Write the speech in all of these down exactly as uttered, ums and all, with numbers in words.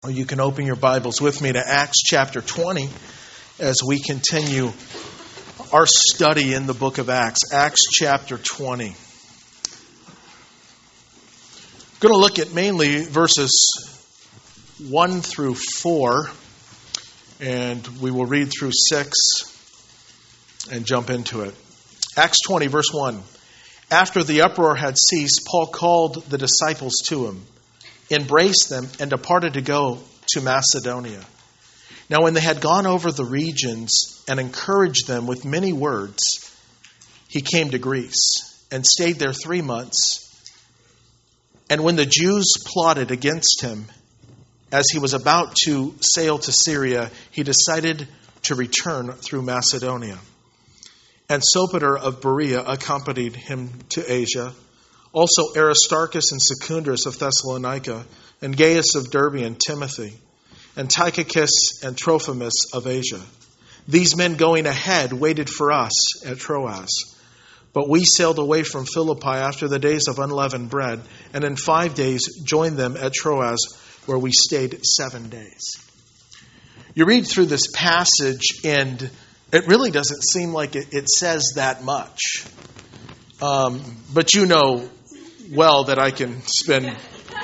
Or you can open your Bibles with me to Acts chapter twenty as we continue our study in the book of Acts. Acts chapter twenty. I'm going to look at mainly verses one through four, and we will read through six and jump into it. Acts twenty, verse one. After the uproar had ceased, Paul called the disciples to him, embraced them, and departed to go to Macedonia. Now when they had gone over the regions and encouraged them with many words, he came to Greece and stayed there three months. And when the Jews plotted against him, as he was about to sail to Syria, he decided to return through Macedonia. And Sopater of Berea accompanied him to Asia. Also Aristarchus and Secundus of Thessalonica, and Gaius of Derbe and Timothy, and Tychicus and Trophimus of Asia. These men going ahead waited for us at Troas. But we sailed away from Philippi after the days of unleavened bread, and in five days joined them at Troas, where we stayed seven days. You read through this passage, and it really doesn't seem like it, it says that much. Um, but you know well that I can spend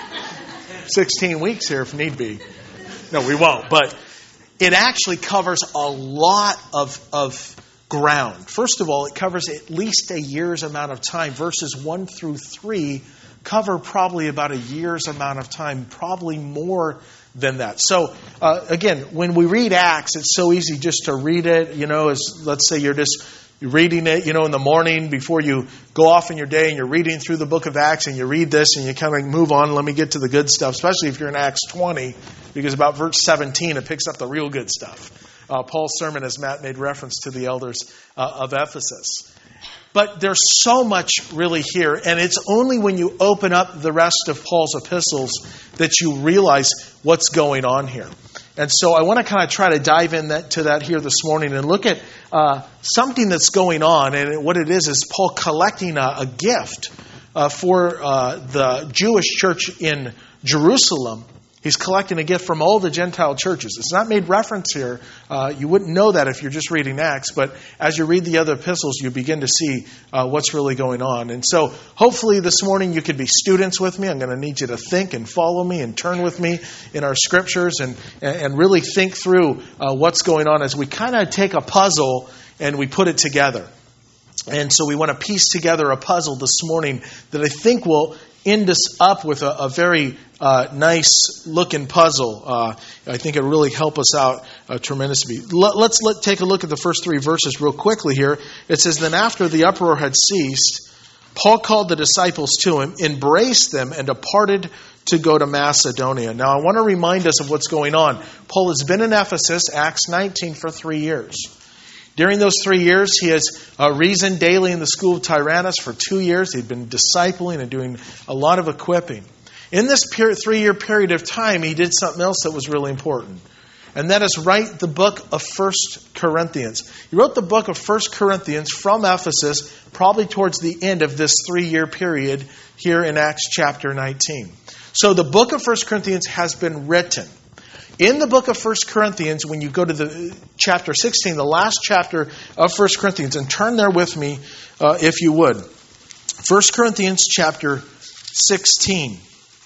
sixteen weeks here if need be. No, we won't. But it actually covers a lot of, of ground. First of all, it covers at least a year's amount of time. Verses one through three cover probably about a year's amount of time, probably more than that. So, uh, again, when we read Acts, it's so easy just to read it. You know, as let's say you're just You're reading it, you know, in the morning before you go off in your day, and you're reading through the book of Acts, and you read this, and you kind of move on. Let me get to the good stuff, especially if you're in Acts twenty, because about verse seventeen, it picks up the real good stuff. Uh, Paul's sermon, as Matt made reference to the elders uh, of Ephesus. But there's so much really here, and it's only when you open up the rest of Paul's epistles that you realize what's going on here. And so I want to kind of try to dive in that, to that here this morning and look at uh, something that's going on. And what it is is Paul collecting a, a gift uh, for uh, the Jewish church in Jerusalem. He's collecting a gift from all the Gentile churches. It's not made reference here. Uh, you wouldn't know that if you're just reading Acts. But as you read the other epistles, you begin to see uh, what's really going on. And so hopefully this morning you could be students with me. I'm going to need you to think and follow me and turn with me in our scriptures and, and really think through uh, what's going on as we kind of take a puzzle and we put it together. And so we want to piece together a puzzle this morning that I think will end us up with a, a very uh, nice looking puzzle. Uh, I think it'll really help us out uh, tremendously. Let, let's let, take a look at the first three verses real quickly here. It says, Then after the uproar had ceased, Paul called the disciples to him, embraced them, and departed to go to Macedonia. Now I want to remind us of what's going on. Paul has been in Ephesus, Acts nineteen, for three years. During those three years, he has uh, reasoned daily in the school of Tyrannus for two years. He'd been discipling and doing a lot of equipping. In this period, three-year period of time, he did something else that was really important. And that is write the book of First Corinthians. He wrote the book of First Corinthians from Ephesus, probably towards the end of this three-year period here in Acts chapter nineteen. So the book of First Corinthians has been written. In the book of First Corinthians, when you go to the chapter sixteen, the last chapter of First Corinthians, and turn there with me uh, if you would. First Corinthians chapter sixteen.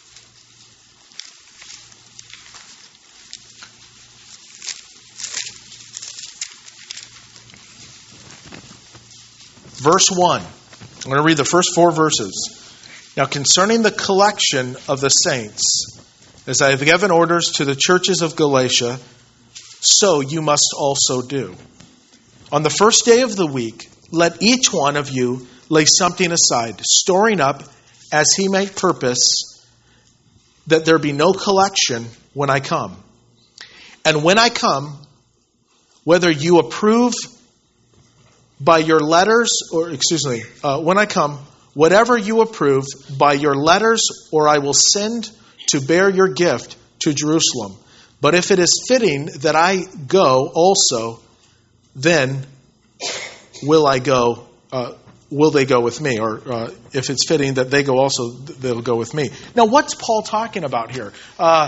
Verse one. I'm going to read the first four verses. Now concerning the collection of the saints, as I have given orders to the churches of Galatia, so you must also do. On the first day of the week, let each one of you lay something aside, storing up as he may purpose, that there be no collection when I come. And when I come, whether you approve by your letters, or excuse me, uh, when I come, whatever you approve by your letters, or I will send to bear your gift to Jerusalem. But if it is fitting that I go also, then will I go, uh, will they go with me? Or uh, if it's fitting that they go also, they'll go with me. Now, what's Paul talking about here? Uh,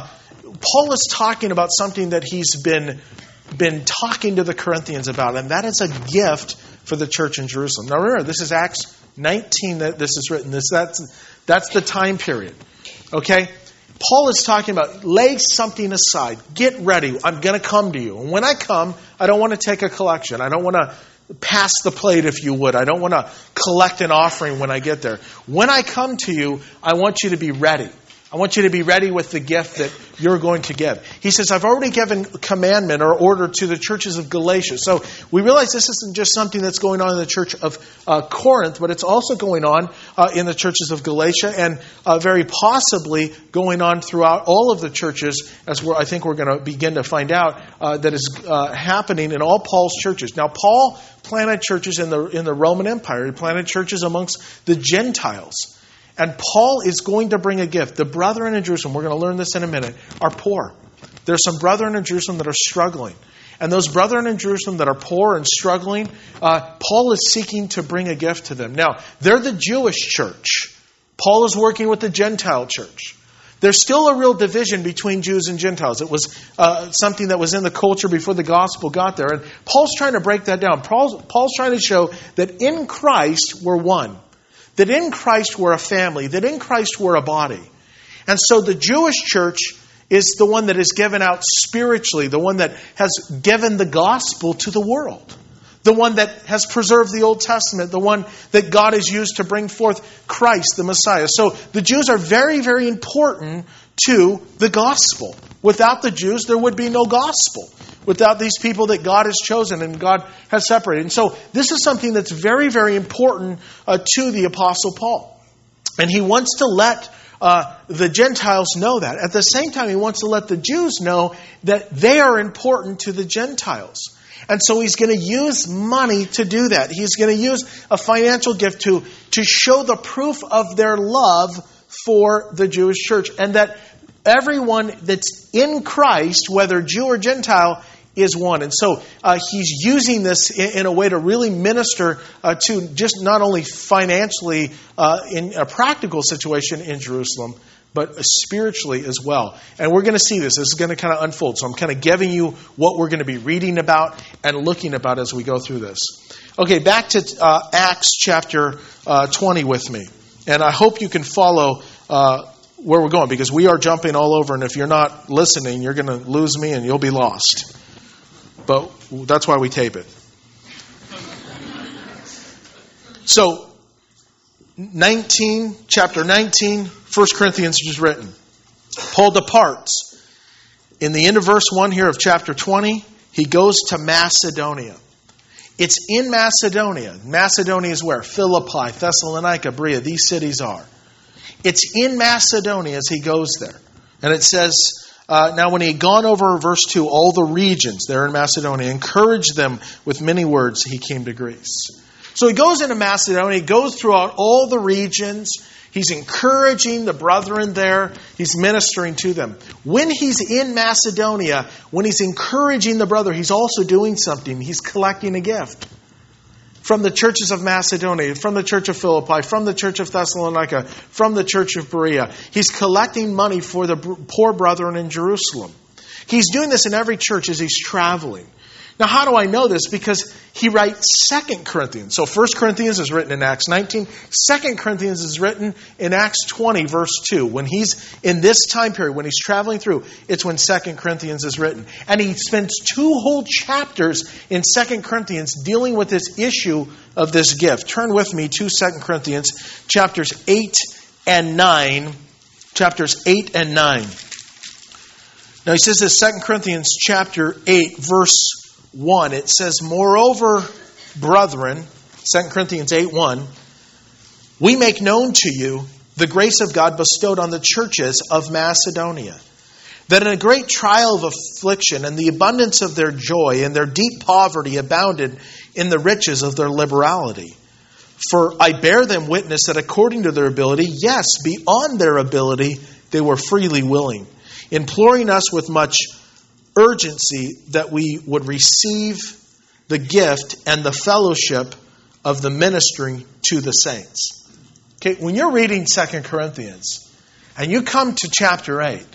Paul is talking about something that he's been, been talking to the Corinthians about, and that is a gift for the church in Jerusalem. Now remember, this is Acts nineteen that this is written. This, that's, that's the time period. Okay? Paul is talking about lay something aside. Get ready. I'm going to come to you. And when I come, I don't want to take a collection. I don't want to pass the plate, if you would. I don't want to collect an offering when I get there. When I come to you, I want you to be ready. I want you to be ready with the gift that you're going to give. He says, I've already given commandment or order to the churches of Galatia. So we realize this isn't just something that's going on in the church of uh, Corinth, but it's also going on uh, in the churches of Galatia and uh, very possibly going on throughout all of the churches, as we're, I think we're going to begin to find out, uh, that is uh, happening in all Paul's churches. Now, Paul planted churches in the in the Roman Empire. He planted churches amongst the Gentiles. And Paul is going to bring a gift. The brethren in Jerusalem, we're going to learn this in a minute, are poor. There's some brethren in Jerusalem that are struggling. And those brethren in Jerusalem that are poor and struggling, uh, Paul is seeking to bring a gift to them. Now, they're the Jewish church. Paul is working with the Gentile church. There's still a real division between Jews and Gentiles. It was uh, something that was in the culture before the gospel got there. And Paul's trying to break that down. Paul's, Paul's trying to show that in Christ we're one. That in Christ we're a family. That in Christ we're a body. And so the Jewish church is the one that is given out spiritually. The one that has given the gospel to the world. The one that has preserved the Old Testament. The one that God has used to bring forth Christ, the Messiah. So the Jews are very, very important to the gospel. Without the Jews, there would be no gospel. Without these people that God has chosen and God has separated. And so this is something that's very, very important uh, to the Apostle Paul. And he wants to let uh, the Gentiles know that. At the same time, he wants to let the Jews know that they are important to the Gentiles. And so he's going to use money to do that. He's going to use a financial gift to, to show the proof of their love for the Jewish church. And that everyone that's in Christ, whether Jew or Gentile, is one. And so uh, he's using this in, in a way to really minister uh, to just not only financially uh, in a practical situation in Jerusalem, but spiritually as well. And we're going to see this. This is going to kind of unfold. So I'm kind of giving you what we're going to be reading about and looking about as we go through this. Okay, back to uh, Acts chapter uh, twenty with me. And I hope you can follow uh, where we're going, because we are jumping all over. And if you're not listening, you're going to lose me and you'll be lost. But that's why we tape it. So, nineteen, chapter nineteen, First Corinthians is written. Paul departs. In the end of verse one here of chapter twenty, he goes to Macedonia. It's in Macedonia. Macedonia is where? Philippi, Thessalonica, Berea. These cities are. It's in Macedonia as he goes there. And it says, uh, now when he had gone over, verse two, all the regions there in Macedonia, encouraged them with many words, he came to Greece. So he goes into Macedonia, he goes throughout all the regions. He's encouraging the brethren there. He's ministering to them. When he's in Macedonia, when he's encouraging the brother, he's also doing something. He's collecting a gift from the churches of Macedonia, from the church of Philippi, from the church of Thessalonica, from the church of Berea. He's collecting money for the poor brethren in Jerusalem. He's doing this in every church as he's traveling. Now, how do I know this? Because he writes Second Corinthians. So First Corinthians is written in Acts nineteen. Second Corinthians is written in Acts twenty, verse two. When he's in this time period, when he's traveling through, it's when Second Corinthians is written. And he spends two whole chapters in Second Corinthians dealing with this issue of this gift. Turn with me to Second Corinthians chapters eight and nine. Chapters eight and nine. Now he says this, Second Corinthians chapter eight, verse one, it says, moreover, brethren, Second Corinthians eight one, we make known to you the grace of God bestowed on the churches of Macedonia, that in a great trial of affliction and the abundance of their joy and their deep poverty abounded in the riches of their liberality. For I bear them witness that according to their ability, yes, beyond their ability, they were freely willing, imploring us with much urgency that we would receive the gift and the fellowship of the ministering to the saints. Okay, when you're reading Second Corinthians and you come to chapter eight,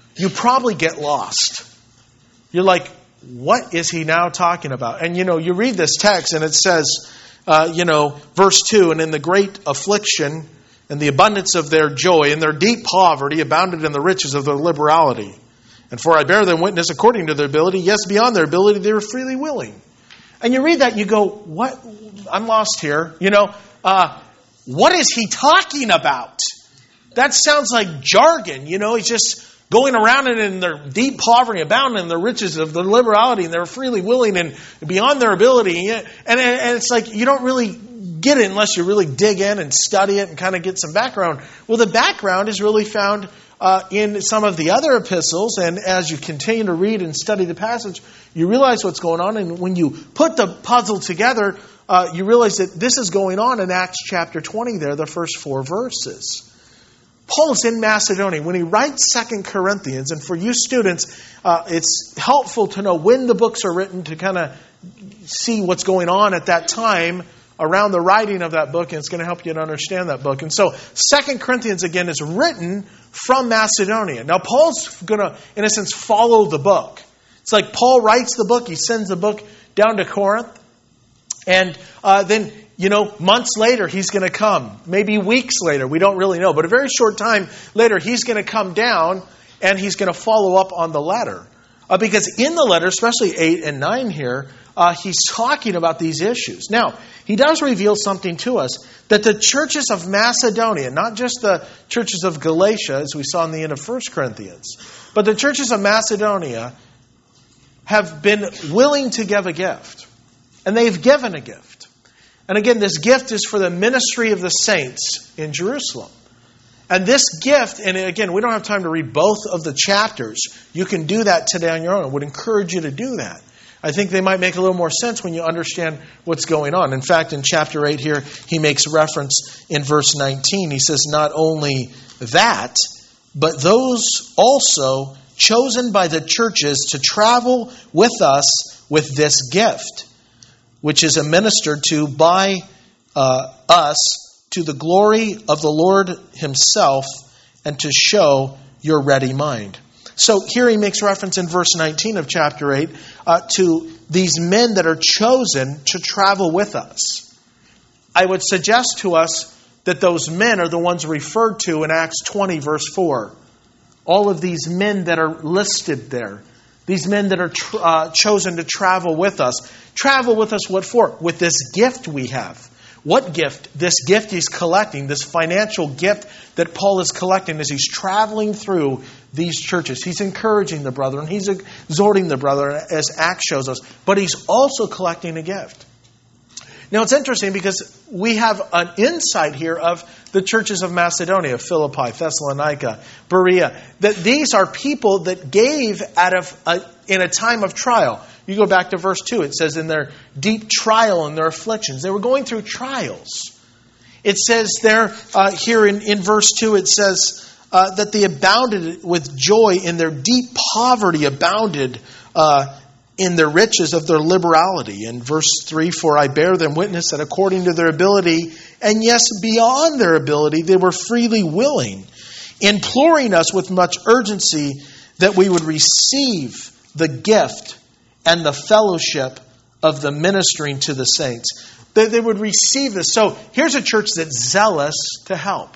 you probably get lost. You're like, what is he now talking about? And, you know, you read this text and it says, uh, you know, verse two, and in the great affliction and the abundance of their joy, in their deep poverty, abounded in the riches of their liberality. And for I bear them witness according to their ability, yes, beyond their ability, they were freely willing. And you read that and you go, what? I'm lost here. You know, uh, what is he talking about? That sounds like jargon. You know, he's just going around and in their deep poverty, abounding in the riches of their liberality, and they're freely willing and beyond their ability. And, and it's like you don't really get it unless you really dig in and study it and kind of get some background. Well, the background is really found uh, in some of the other epistles, and as you continue to read and study the passage, you realize what's going on. And when you put the puzzle together, uh, you realize that this is going on in Acts chapter twenty there, the first four verses. Paul is in Macedonia. When he writes Second Corinthians, and for you students, uh, it's helpful to know when the books are written to kind of see what's going on at that time around the writing of that book, and it's going to help you to understand that book. And so Second Corinthians, again, is written from Macedonia. Now, Paul's going to, in a sense, follow the book. It's like Paul writes the book, he sends the book down to Corinth, and uh, then You know, months later, he's going to come. Maybe weeks later. We don't really know. But a very short time later, he's going to come down and he's going to follow up on the letter. Uh, because in the letter, especially eight and nine here, uh, he's talking about these issues. Now, he does reveal something to us, that the churches of Macedonia, not just the churches of Galatia, as we saw in the end of First Corinthians, but the churches of Macedonia have been willing to give a gift. And they've given a gift. And again, this gift is for the ministry of the saints in Jerusalem. And this gift, and again, we don't have time to read both of the chapters. You can do that today on your own. I would encourage you to do that. I think they might make a little more sense when you understand what's going on. In fact, in chapter eight here, he makes reference in verse nineteen. He says, not only that, but those also chosen by the churches to travel with us with this gift, which is administered to by uh, us to the glory of the Lord himself and to show your ready mind. So here he makes reference in verse nineteen of chapter eight uh, to these men that are chosen to travel with us. I would suggest to us that those men are the ones referred to in Acts twenty verse four. All of these men that are listed there. These men that are tr- uh, chosen to travel with us. Travel with us what for? With this gift we have. What gift? This gift he's collecting, this financial gift that Paul is collecting as he's traveling through these churches. He's encouraging the brethren. He's exhorting the brethren as Acts shows us. But he's also collecting a gift. Now it's interesting because we have an insight here of the churches of Macedonia, Philippi, Thessalonica, Berea, that these are people that gave out of a, in a time of trial. You go back to verse two, it says in their deep trial and their afflictions. They were going through trials. It says there, uh, here in, in verse two, it says uh, that they abounded with joy in their deep poverty, abounded uh, in the riches of their liberality. In verse three, for I bear them witness that according to their ability, and yes, beyond their ability, they were freely willing, imploring us with much urgency that we would receive the gift and the fellowship of the ministering to the saints. They, they would receive this. So here's a church that's zealous to help.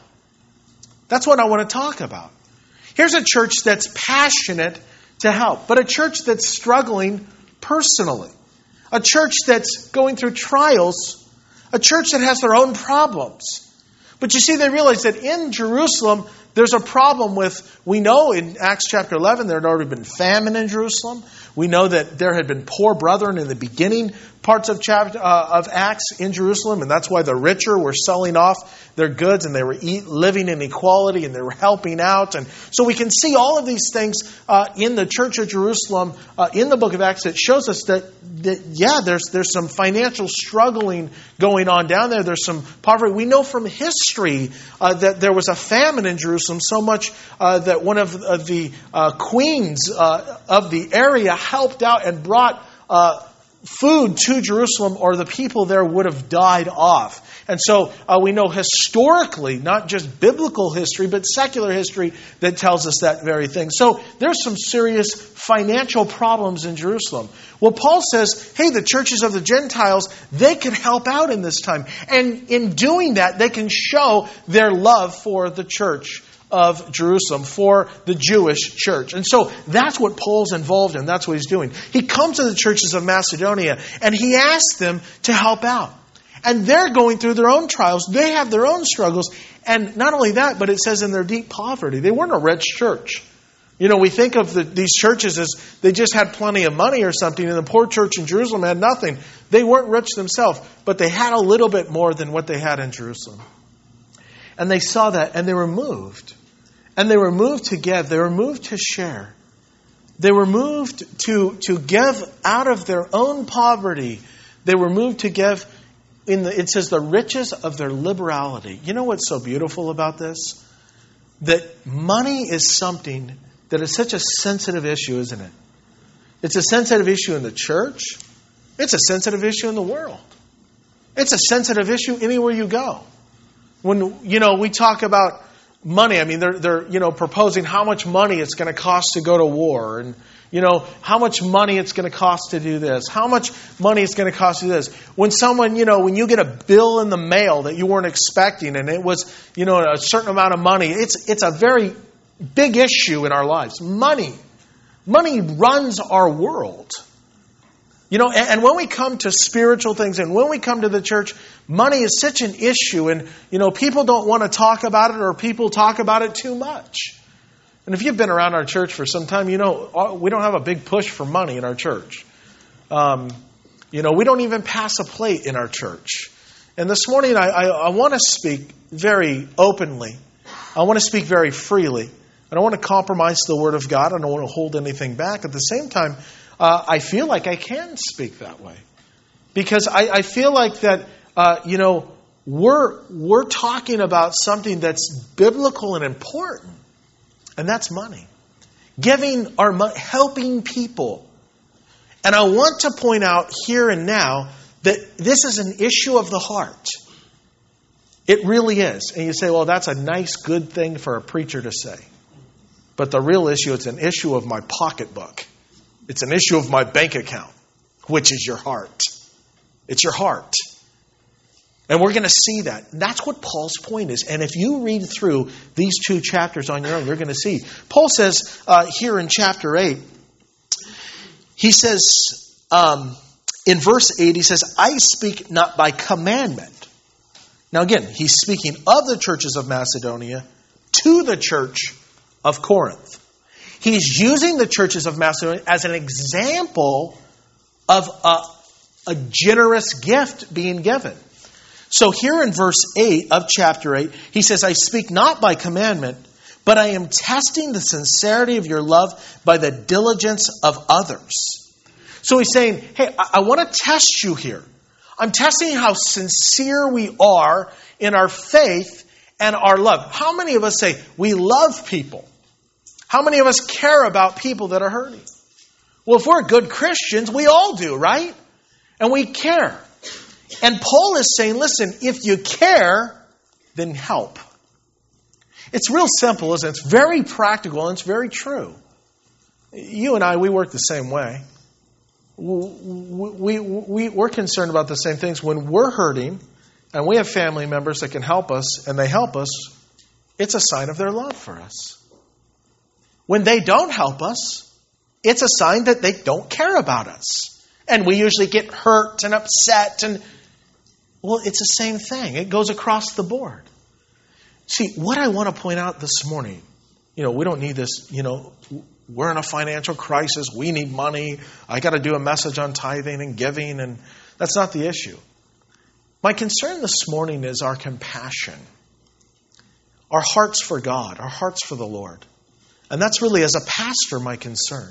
That's what I want to talk about. Here's a church that's passionate to help, but a church that's struggling personally. A church that's going through trials. A church that has their own problems. But you see, they realize that in Jerusalem, there's a problem with, we know in Acts chapter eleven, there had already been famine in Jerusalem. We know that there had been poor brethren in the beginning parts of chapter uh, of Acts in Jerusalem, and that's why the richer were selling off their goods and they were eat, living in equality and they were helping out. And so we can see all of these things uh, in the church of Jerusalem uh, in the book of Acts that shows us that, that yeah, there's there's some financial struggling going on down there. There's some poverty. We know from history uh, that there was a famine in Jerusalem, so much uh, that one of, of the uh, queens uh, of the area helped out and brought uh, food to Jerusalem or the people there would have died off. And so uh, we know historically, not just biblical history, but secular history that tells us that very thing. So there's some serious financial problems in Jerusalem. Well, Paul says, hey, the churches of the Gentiles, they can help out in this time. And in doing that, they can show their love for the church of Jerusalem, for the Jewish church. And so that's what Paul's involved in. That's what he's doing. He comes to the churches of Macedonia and he asks them to help out. And they're going through their own trials. They have their own struggles. And not only that, but it says in their deep poverty. They weren't a rich church. You know, we think of the, these churches as they just had plenty of money or something, and the poor church in Jerusalem had nothing. They weren't rich themselves, but they had a little bit more than what they had in Jerusalem. And they saw that, and they were moved. And they were moved to give. They were moved to share. They were moved to, to give out of their own poverty. They were moved to give, in the, it says, the riches of their liberality. You know what's so beautiful about this? That money is something that is such a sensitive issue, isn't it? It's a sensitive issue in the church. It's a sensitive issue in the world. It's a sensitive issue anywhere you go. When, you know, we talk about money, I mean, they're, they're, you know, proposing how much money it's going to cost to go to war, and, you know, how much money it's going to cost to do this, how much money it's going to cost to do this. When someone, you know, when you get a bill in the mail that you weren't expecting, and it was, you know, a certain amount of money, it's it's a very big issue in our lives. Money. Money runs our world. You know, and, and when we come to spiritual things and when we come to the church, money is such an issue, and, you know, people don't want to talk about it, or people talk about it too much. And if you've been around our church for some time, you know, we don't have a big push for money in our church. Um, you know, we don't even pass a plate in our church. And this morning, I, I, I want to speak very openly. I want to speak very freely. I don't want to compromise the Word of God. I don't want to hold anything back. At the same time, uh, I feel like I can speak that way. Because I, I feel like that, uh, you know, we're we're talking about something that's biblical and important. And that's money. Giving our money, helping people. And I want to point out here and now that this is an issue of the heart. It really is. And you say, well, that's a nice, good thing for a preacher to say. But the real issue, it's an issue of my pocketbook. It's an issue of my bank account, which is your heart. It's your heart. And we're going to see that. That's what Paul's point is. And if you read through these two chapters on your own, you're going to see. Paul says uh, here in chapter eight, he says, um, in verse eight, he says, I speak not by commandment. Now again, he's speaking of the churches of Macedonia to the church of Corinth. He's using the churches of Macedonia as an example of a, a generous gift being given. So here in verse eight of chapter eight, he says, I speak not by commandment, but I am testing the sincerity of your love by the diligence of others. So he's saying, hey, I, I want to test you here. I'm testing how sincere we are in our faith and our love. How many of us say we love people? How many of us care about people that are hurting? Well, if we're good Christians, we all do, right? And we care. And Paul is saying, listen, if you care, then help. It's real simple, isn't it? It's very practical and it's very true. You and I, we work the same way. We, we, we, we're concerned about the same things. When we're hurting and we have family members that can help us and they help us, it's a sign of their love for us. When they don't help us, it's a sign that they don't care about us. And we usually get hurt and upset and well, it's the same thing. It goes across the board. See, what I want to point out this morning, you know, we don't need this, you know, we're in a financial crisis. We need money. I got to do a message on tithing and giving, and that's not the issue. My concern this morning is our compassion, our hearts for God, our hearts for the Lord. And that's really, as a pastor, my concern.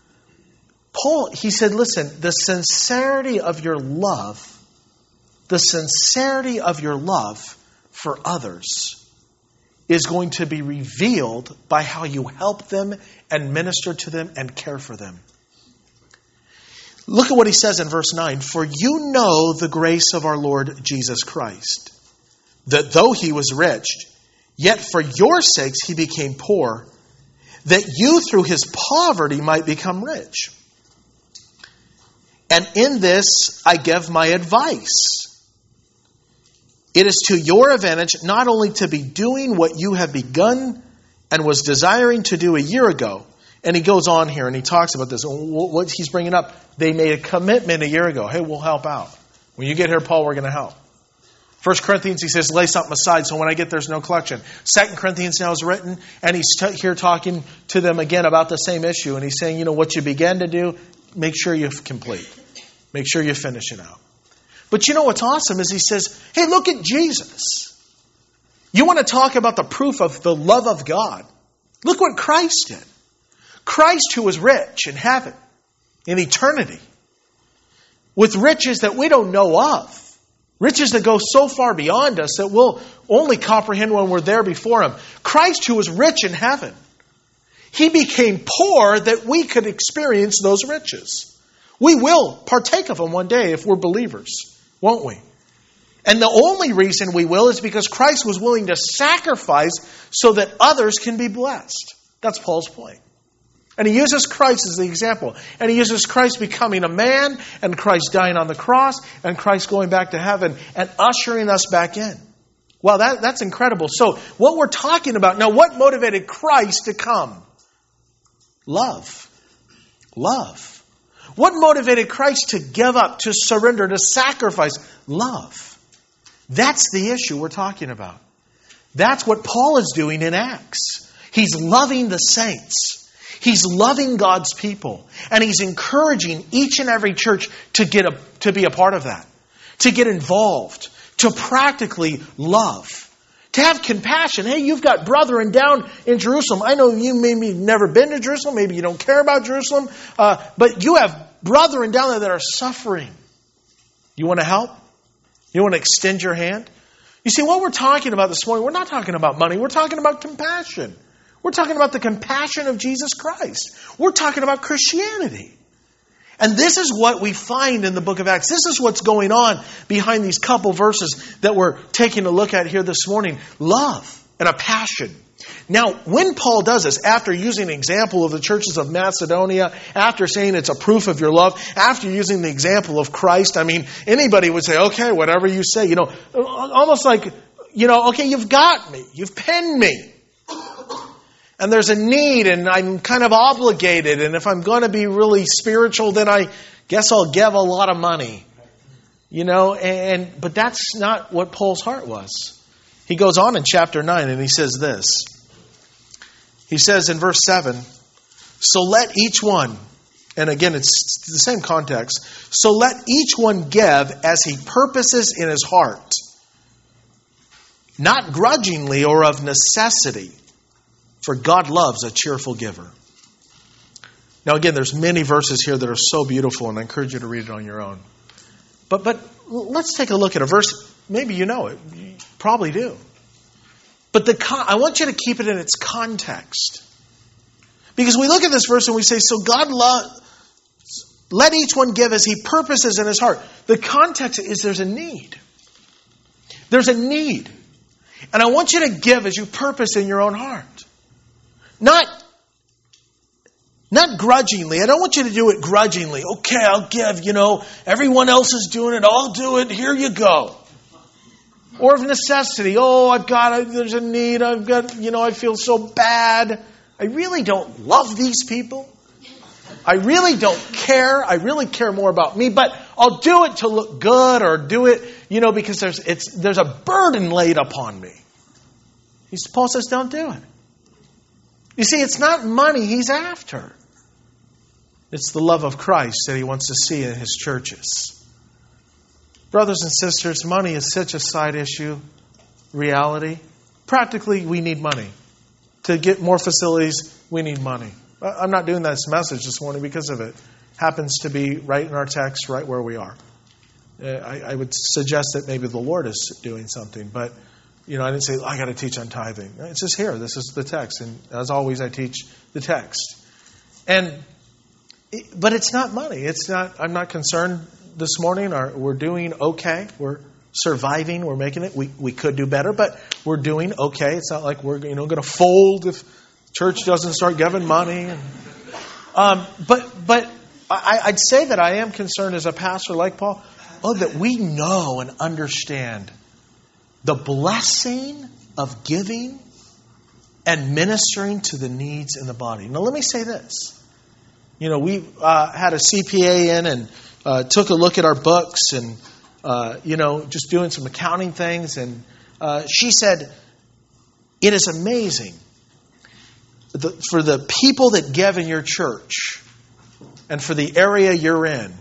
Paul, he said, listen, the sincerity of your love The sincerity of your love for others is going to be revealed by how you help them and minister to them and care for them. Look at what he says in verse nine. For you know the grace of our Lord Jesus Christ, that though he was rich, yet for your sakes he became poor, that you through his poverty might become rich. And in this I give my advice. It is to your advantage not only to be doing what you have begun and was desiring to do a year ago. And he goes on here and he talks about this. What he's bringing up, they made a commitment a year ago. Hey, we'll help out. When you get here, Paul, we're going to help. First Corinthians, he says, lay something aside so when I get there's no collection. Second Corinthians now is written, and he's t- here talking to them again about the same issue. And he's saying, you know, what you began to do, make sure you complete. Make sure you finish it out. But you know what's awesome is he says, hey, look at Jesus. You want to talk about the proof of the love of God. Look what Christ did. Christ, who was rich in heaven, in eternity, with riches that we don't know of. Riches that go so far beyond us that we'll only comprehend when we're there before him. Christ, who was rich in heaven, he became poor that we could experience those riches. We will partake of them one day if we're believers, won't we? And the only reason we will is because Christ was willing to sacrifice so that others can be blessed. That's Paul's point. And he uses Christ as the example. And he uses Christ becoming a man, and Christ dying on the cross, and Christ going back to heaven and ushering us back in. Well, that, that's incredible. So what we're talking about, now what motivated Christ to come? Love. Love. What motivated Christ to give up, to surrender, to sacrifice? Love. That's the issue we're talking about. That's what Paul is doing in Acts. He's loving the saints. He's loving God's people. And he's encouraging each and every church to get a, to be a part of that. To get involved. To practically love. To have compassion. Hey, you've got brethren down in Jerusalem. I know you maybe have never been to Jerusalem. Maybe you don't care about Jerusalem. Uh, but you have brethren down there that are suffering. You want to help? You want to extend your hand? You see, what we're talking about this morning, we're not talking about money. We're talking about compassion. We're talking about the compassion of Jesus Christ. We're talking about Christianity. And this is what we find in the book of Acts. This is what's going on behind these couple verses that we're taking a look at here this morning. Love and a passion. Now, when Paul does this, after using an example of the churches of Macedonia, after saying it's a proof of your love, after using the example of Christ, I mean, anybody would say, okay, whatever you say, you know, almost like, you know, okay, you've got me. You've penned me. And there's a need, and I'm kind of obligated. And if I'm going to be really spiritual, then I guess I'll give a lot of money. You know, and but that's not what Paul's heart was. He goes on in chapter nine, and he says this. He says in verse seven, so let each one, and again, it's the same context, so let each one give as he purposes in his heart, not grudgingly or of necessity. For God loves a cheerful giver. Now again, there's many verses here that are so beautiful, and I encourage you to read it on your own. But but let's take a look at a verse. Maybe you know it. You probably do. But the con- I want you to keep it in its context. Because we look at this verse and we say, so God loves, let each one give as he purposes in his heart. The context is there's a need. There's a need. And I want you to give as you purpose in your own heart. Not, not grudgingly. I don't want you to do it grudgingly. Okay, I'll give, you know, everyone else is doing it. I'll do it. Here you go. Or of necessity. Oh, I've got, there's a need. I've got, you know, I feel so bad. I really don't love these people. I really don't care. I really care more about me, but I'll do it to look good or do it, you know, because there's, it's, there's a burden laid upon me. He's, Paul says, don't do it. You see, it's not money he's after. It's the love of Christ that he wants to see in his churches. Brothers and sisters, money is such a side issue, reality. Practically, we need money. To get more facilities, we need money. I'm not doing this message this morning because of it. Happens to be right in our text, right where we are. I, I would suggest that maybe the Lord is doing something, but you know, I didn't say, oh, I got to teach on tithing. It's just here. This is the text. And as always, I teach the text. And but it's not money. It's not. I'm not concerned this morning. Our, we're doing okay. We're surviving. We're making it. We we could do better, but we're doing okay. It's not like we're you know going to fold if church doesn't start giving money. And, um, but but I, I'd say that I am concerned as a pastor like Paul. Oh, that we know and understand the blessing of giving and ministering to the needs in the body. Now, let me say this. You know, we uh, had a C P A in and uh, took a look at our books and, uh, you know, just doing some accounting things. And uh, she said, it is amazing the, for the people that give in your church and for the area you're in,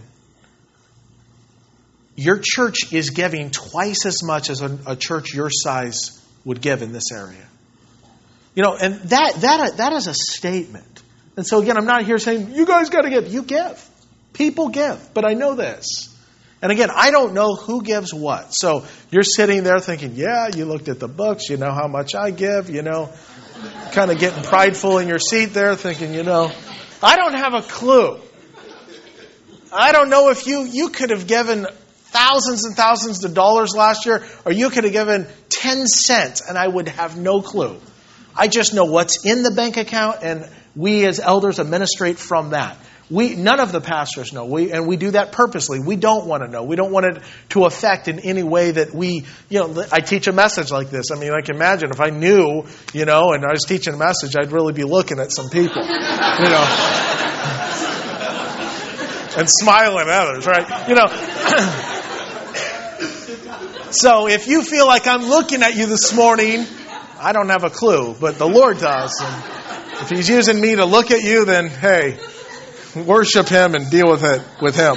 your church is giving twice as much as a, a church your size would give in this area. You know, and that that that is a statement. And so again, I'm not here saying, you guys got to give. You give. People give. But I know this. And again, I don't know who gives what. So you're sitting there thinking, yeah, you looked at the books. You know how much I give. You know, kind of getting prideful in your seat there thinking, you know, I don't have a clue. I don't know if you you could have given thousands and thousands of dollars last year, or you could have given ten cents, and I would have no clue. I just know what's in the bank account, and we as elders administrate from that. We none of the pastors know, we and we do that purposely. We don't want to know. We don't want it to affect in any way that we, you know, I teach a message like this. I mean, I can imagine if I knew, you know, and I was teaching a message, I'd really be looking at some people, you know, and smiling at others, right? You know. So if you feel like I'm looking at you this morning, I don't have a clue, but the Lord does. And if He's using me to look at you, then hey, worship Him and deal with it with Him.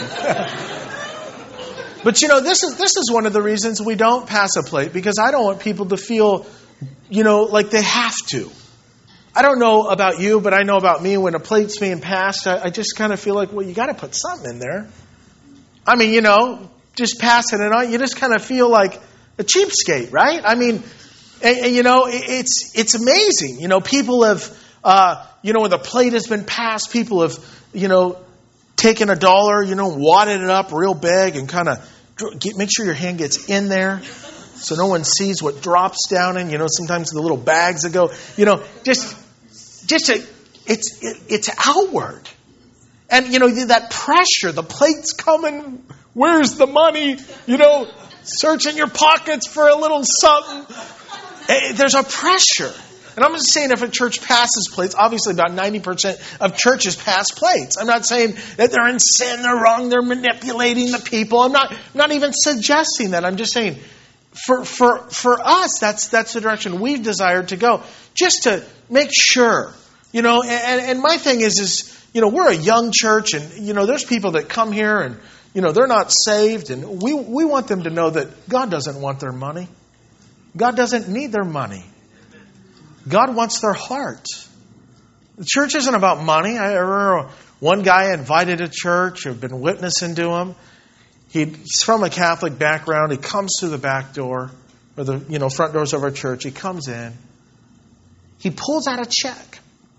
But you know, this is this is one of the reasons we don't pass a plate, because I don't want people to feel, you know, like they have to. I don't know about you, but I know about me. When a plate's being passed, I, I just kind of feel like, well, you got to put something in there. I mean, you know, just passing it on, you just kind of feel like a cheapskate, right? I mean, and, and, you know, it, it's it's amazing. You know, people have, uh, you know, when the plate has been passed, people have, you know, taken a dollar, you know, wadded it up real big and kind of get, make sure your hand gets in there so no one sees what drops down in. You know, sometimes the little bags that go, you know, just, just a, it's it, it's outward. And, you know, that pressure, the plate's coming. Where's the money? You know, searching your pockets for a little something. There's a pressure. And I'm just saying if a church passes plates, obviously about ninety percent of churches pass plates. I'm not saying that they're in sin, they're wrong, they're manipulating the people. I'm not I'm not even suggesting that. I'm just saying for for for us, that's that's the direction we've desired to go. Just to make sure. You know, and, and my thing is, is, you know, we're a young church, and, you know, there's people that come here and, you know, they're not saved, and we, we want them to know that God doesn't want their money. God doesn't need their money. God wants their heart. The church isn't about money. I remember one guy I invited to church, I've been witnessing to him. He's from a Catholic background. He comes through the back door, or the, you know, front doors of our church. He comes in. He pulls out a check.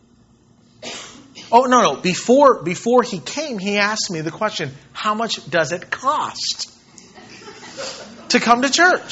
Oh, no, no. Before, before he came, he asked me the question, how much does it cost to come to church?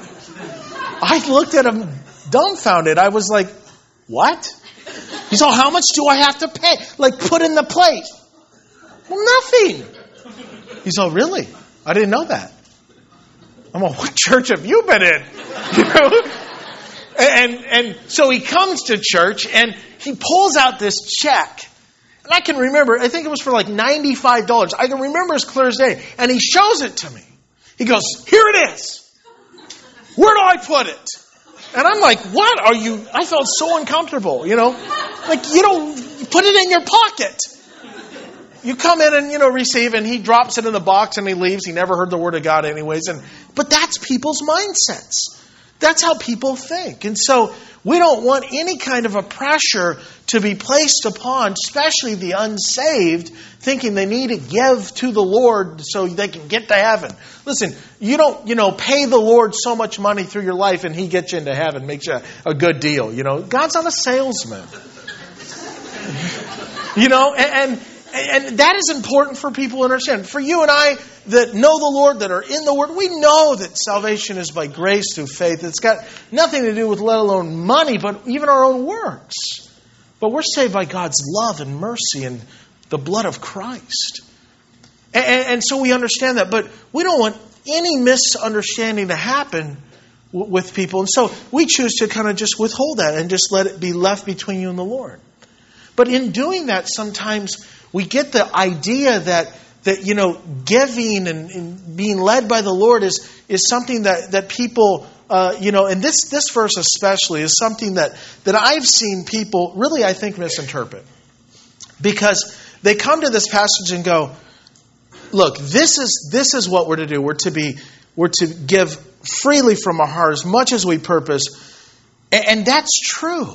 I looked at him dumbfounded. I was like, what? He said, how much do I have to pay? Like, put in the plate. Well, nothing. He said, really? I didn't know that. I'm like, what church have you been in? You know? And, and so he comes to church and he pulls out this check. And I can remember, I think it was for like ninety-five dollars. I can remember as clear as day. And he shows it to me. He goes, here it is. Where do I put it? And I'm like, what are you? I felt so uncomfortable, you know. Like, you don't put it in your pocket. You come in and, you know, receive, and he drops it in the box and he leaves. He never heard the word of God anyways. And but that's people's mindsets. That's how people think. And so we don't want any kind of a pressure to be placed upon, especially the unsaved, thinking they need to give to the Lord so they can get to heaven. Listen, you don't, you know, pay the Lord so much money through your life and He gets you into heaven, makes you a, a good deal. You know, God's not a salesman. You know, and, and And that is important for people to understand. For you and I that know the Lord, that are in the Word, we know that salvation is by grace through faith. It's got nothing to do with let alone money, but even our own works. But we're saved by God's love and mercy and the blood of Christ. And, and so we understand that. But we don't want any misunderstanding to happen w- with people. And so we choose to kind of just withhold that and just let it be left between you and the Lord. But in doing that, sometimes we get the idea that, that you know, giving and, and being led by the Lord is, is something that, that people, uh, you know, and this, this verse especially is something that, that I've seen people really, I think, misinterpret. Because they come to this passage and go, look, this is this is what we're to do. We're to be, we're to give freely from our heart as much as we purpose. And, and that's true.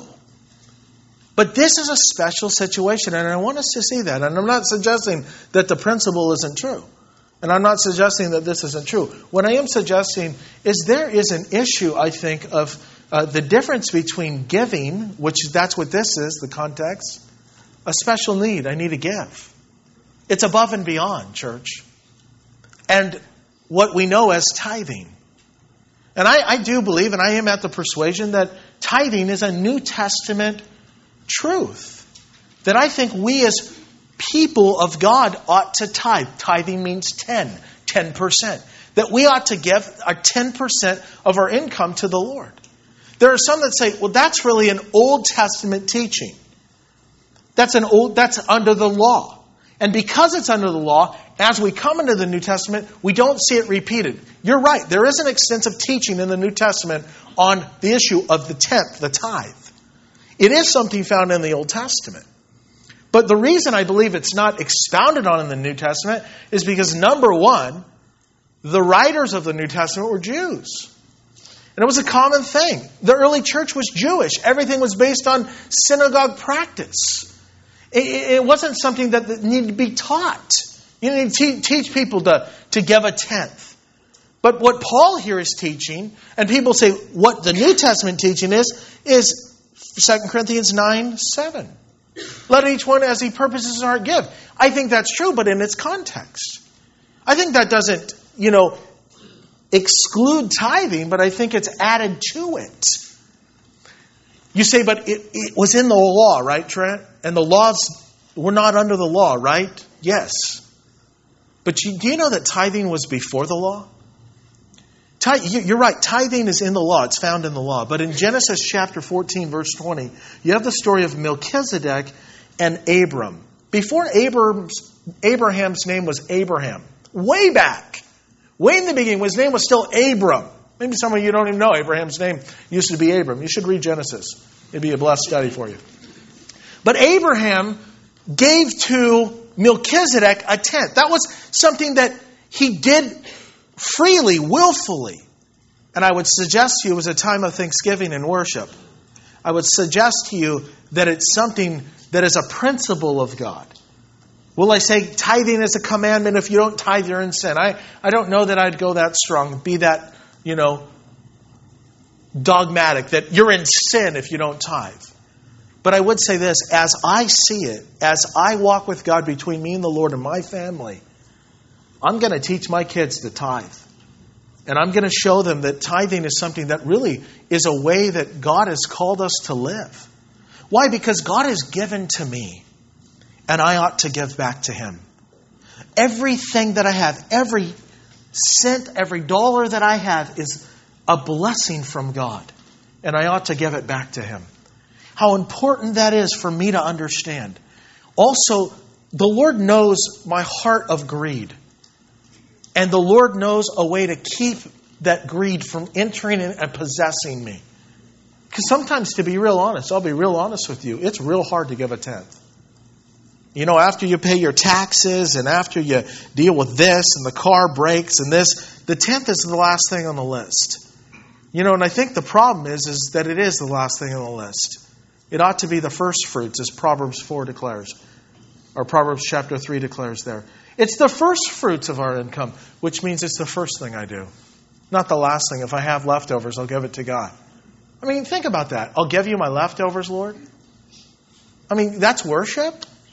But this is a special situation, and I want us to see that. And I'm not suggesting that the principle isn't true. And I'm not suggesting that this isn't true. What I am suggesting is there is an issue, I think, of uh, the difference between giving, which that's what this is, the context, a special need. I need to give. It's above and beyond, church. And what we know as tithing. And I, I do believe, and I am at the persuasion, that tithing is a New Testament truth. That I think we as people of God ought to tithe. Tithing means ten, ten percent. That we ought to give our ten percent of our income to the Lord. There are some that say, well, that's really an Old Testament teaching. That's an old, that's under the law. And because it's under the law, as we come into the New Testament, we don't see it repeated. You're right. There is an extensive teaching in the New Testament on the issue of the tenth, the tithe. It is something found in the Old Testament. But the reason I believe it's not expounded on in the New Testament is because, number one, the writers of the New Testament were Jews. And it was a common thing. The early church was Jewish. Everything was based on synagogue practice. It wasn't something that needed to be taught. You need to teach people to, to give a tenth. But what Paul here is teaching, and people say what the New Testament teaching is, is Second Corinthians nine seven. Let each one as he purposes his heart give. I think that's true, but in its context. I think that doesn't, you know, exclude tithing, but I think it's added to it. You say, but it, it was in the law, right, Trent? And the laws were not under the law, right? Yes. But you, do you know that tithing was before the law? You're right. Tithing is in the law. It's found in the law. But in Genesis chapter fourteen, verse twenty, you have the story of Melchizedek and Abram. Before Abram's, Abraham's name was Abraham. Way back. Way in the beginning, his name was still Abram. Maybe some of you don't even know Abraham's name used to be Abram. You should read Genesis. It'd be a blessed study for you. But Abraham gave to Melchizedek a tenth. That was something that he did freely, willfully. And I would suggest to you it was a time of thanksgiving and worship. I would suggest to you that it's something that is a principle of God. Will I say tithing is a commandment? If you don't tithe, you're in sin. I, I don't know that I'd go that strong, be that, you know, dogmatic, that you're in sin if you don't tithe. But I would say this, as I see it, as I walk with God between me and the Lord and my family, I'm going to teach my kids to tithe. And I'm going to show them that tithing is something that really is a way that God has called us to live. Why? Because God has given to me, and I ought to give back to Him. Everything that I have, every cent, every dollar that I have is a blessing from God, and I ought to give it back to Him. How important that is for me to understand. Also, the Lord knows my heart of greed. And the Lord knows a way to keep that greed from entering in and possessing me. Because sometimes, to be real honest, I'll be real honest with you, it's real hard to give a tenth. You know, after you pay your taxes and after you deal with this and the car breaks and this, the tenth is the last thing on the list. You know, and I think the problem is, is that it is the last thing on the list. It ought to be the first fruits, as Proverbs four declares. Or Proverbs chapter three declares there. It's the first fruits of our income, which means it's the first thing I do. Not the last thing. If I have leftovers, I'll give it to God. I mean, think about that. I'll give you my leftovers, Lord. I mean, that's worship.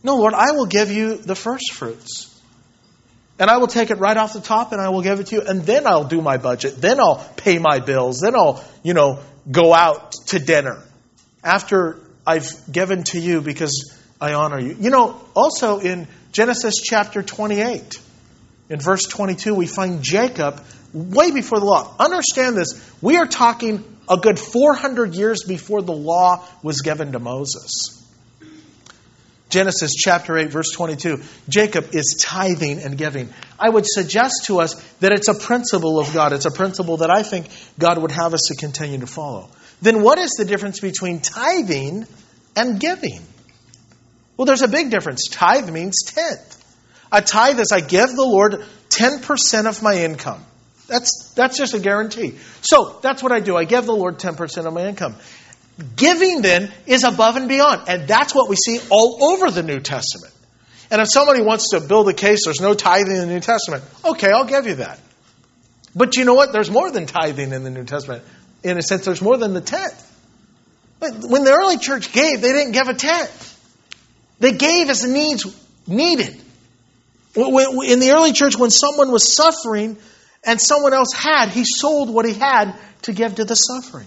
No, Lord, I will give you the first fruits. And I will take it right off the top and I will give it to you. And then I'll do my budget. Then I'll pay my bills. Then I'll, you know, go out to dinner after I've given to you because I honor you. You know, also in Genesis chapter twenty-eight, in verse twenty-two, we find Jacob way before the law. Understand this. We are talking a good four hundred years before the law was given to Moses. Genesis chapter eight, verse twenty-two. Jacob is tithing and giving. I would suggest to us that it's a principle of God. It's a principle that I think God would have us to continue to follow. Then what is the difference between tithing and giving? Well, there's a big difference. Tithe means tenth. A tithe is I give the Lord ten percent of my income. That's, that's just a guarantee. So that's what I do. I give the Lord ten percent of my income. Giving then is above and beyond. And that's what we see all over the New Testament. And if somebody wants to build a case, there's no tithing in the New Testament. Okay, I'll give you that. But you know what? There's more than tithing in the New Testament. In a sense, there's more than the tenth. But when the early church gave, they didn't give a tenth. They gave as the needs needed. In the early church, when someone was suffering and someone else had, he sold what he had to give to the suffering.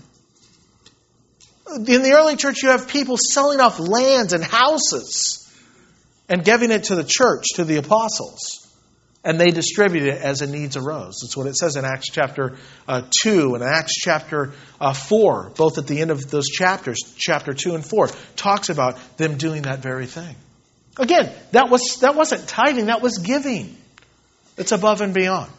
In the early church, you have people selling off lands and houses and giving it to the church, to the apostles. And they distributed it as the needs arose. That's what it says in Acts chapter uh, two and Acts chapter uh, four. Both at the end of those chapters, chapter two and four, talks about them doing that very thing. Again, that, was, that wasn't tithing, that was giving. It's above and beyond.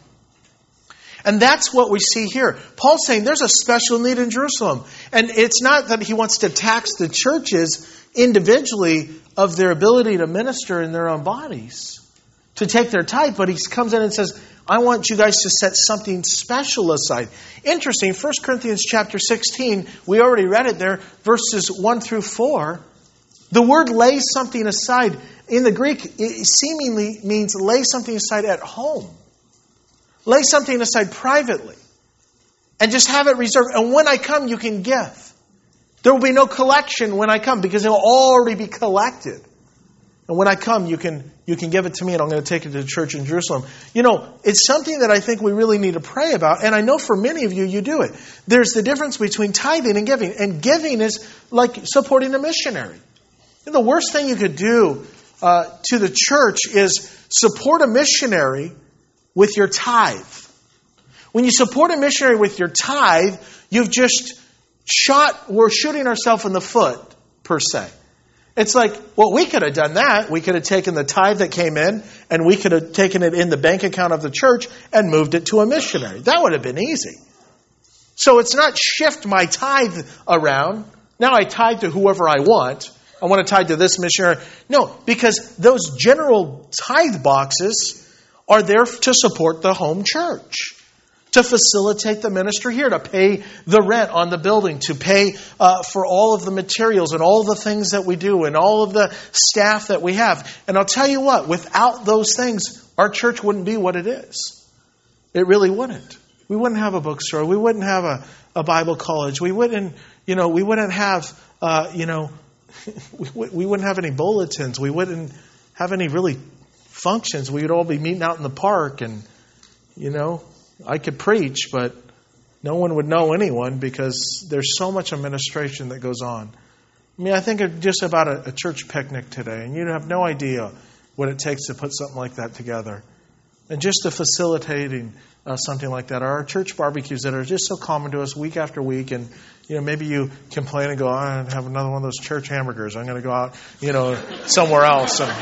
And that's what we see here. Paul's saying there's a special need in Jerusalem. And it's not that he wants to tax the churches individually of their ability to minister in their own bodies, to take their tithe, but he comes in and says, I want you guys to set something special aside. Interesting, First Corinthians chapter sixteen, we already read it there, verses one through four. The word lay something aside, in the Greek, it seemingly means lay something aside at home. Lay something aside privately. And just have it reserved. And when I come, you can give. There will be no collection when I come because it will already be collected. And when I come, you can you can give it to me and I'm going to take it to the church in Jerusalem. You know, it's something that I think we really need to pray about. And I know for many of you, you do it. There's the difference between tithing and giving. And giving is like supporting a missionary. And the worst thing you could do uh, to the church is support a missionary with your tithe. When you support a missionary with your tithe, you've just shot, we're shooting ourselves in the foot, per se. It's like, well, we could have done that. We could have taken the tithe that came in and we could have taken it in the bank account of the church and moved it to a missionary. That would have been easy. So it's not shift my tithe around. Now I tithe to whoever I want. I want to tithe to this missionary. No, because those general tithe boxes are there to support the home church, to facilitate the ministry here, to pay the rent on the building, to pay uh, for all of the materials and all of the things that we do and all of the staff that we have. And I'll tell you what, without those things, our church wouldn't be what it is. It really wouldn't. We wouldn't have a bookstore. We wouldn't have a, a Bible college. We wouldn't, you know, we wouldn't have, uh, you know, we, we wouldn't have any bulletins. We wouldn't have any really functions. We would all be meeting out in the park and, you know, I could preach, but no one would know anyone because there's so much administration that goes on. I mean, I think of just about a, a church picnic today, and you have no idea what it takes to put something like that together. And just the facilitating uh, something like that, or our church barbecues that are just so common to us week after week, and you know, maybe you complain and go, I have another one of those church hamburgers. I'm going to go out, you know, somewhere else. And,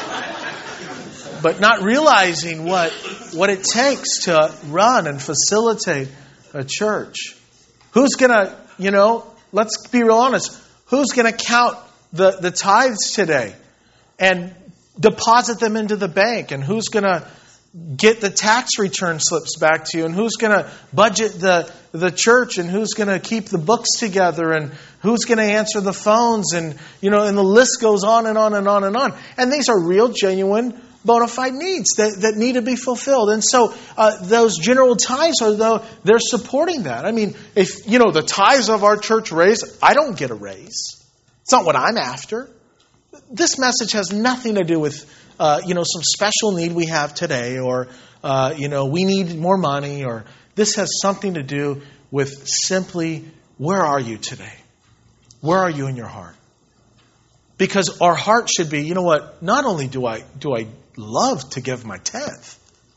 but not realizing what what it takes to run and facilitate a church. Who's going to, you know, let's be real honest, who's going to count the, the tithes today and deposit them into the bank? And who's going to get the tax return slips back to you? And who's going to budget the, the church? And who's going to keep the books together? And who's going to answer the phones? And, you know, and the list goes on and on and on and on. And these are real, genuine, bona fide needs that, that need to be fulfilled. And so uh, those general tithes are, though, they're supporting that. I mean, if, you know, the tithes of our church raise, I don't get a raise. It's not what I'm after. this message has nothing to do with, uh, you know, some special need we have today, or, uh, you know, we need more money, or this has something to do with simply, where are you today? Where are you in your heart? Because our heart should be, you know what, not only do I do I love to give my tenth,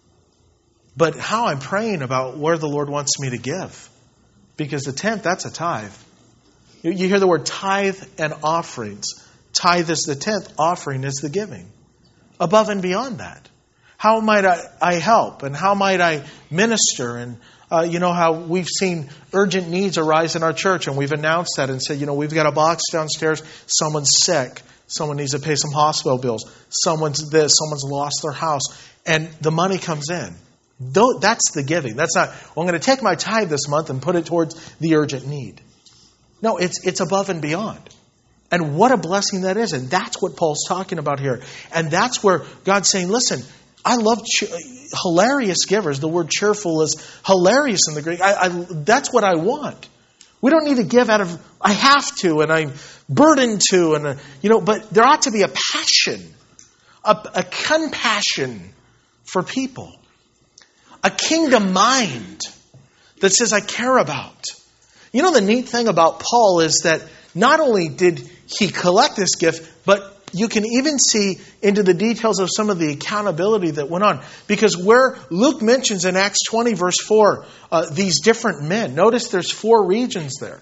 but how I'm praying about where the Lord wants me to give. Because the tenth, that's a tithe. You, you hear the word tithe and offerings. Tithe is the tenth, offering is the giving. Above and beyond that. How might I, I help? And how might I minister? And uh, you know how we've seen urgent needs arise in our church, and we've announced that and said, you know, we've got a box downstairs. Someone's sick. Someone needs to pay some hospital bills. Someone's this. Someone's lost their house. And the money comes in. That's the giving. That's not, well, I'm going to take my tithe this month and put it towards the urgent need. No, it's it's above and beyond. And what a blessing that is. And that's what Paul's talking about here. And that's where God's saying, listen, I love ch- hilarious givers. The word cheerful is hilarious in the Greek. I, I, that's what I want. We don't need to give out of, I have to, and I'm burdened to, and, uh, you know, but there ought to be a passion, a, a compassion for people, a kingdom mind that says, I care about. You know, the neat thing about Paul is that not only did he collect this gift, but you can even see into the details of some of the accountability that went on. Because where Luke mentions in Acts twenty, verse four, uh, these different men, notice there's four regions there.